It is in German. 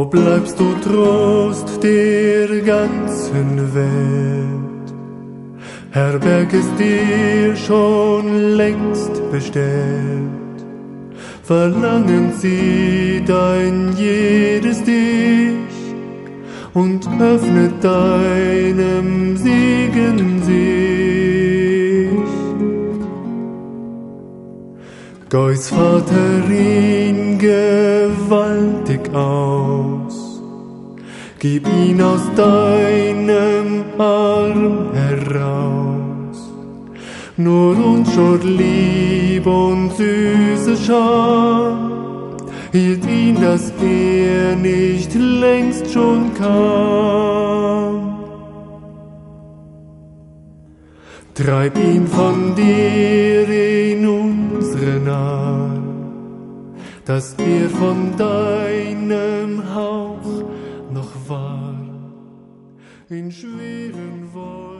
bleibst du Trost der ganzen Welt? Herberg ist dir schon längst bestellt. Verlangen sie dein jedes Dich und öffnet deinem Segen sich. Geus Vater ihn gewaltig aus, gib ihn aus deinem Arm heraus. Nur Unschuld, Lieb und süße Scham hielt ihn, dass er nicht längst schon kam. Treib ihn von dir in unsere Nahe, dass er von deinem Hauch noch wahr in schweren Wolken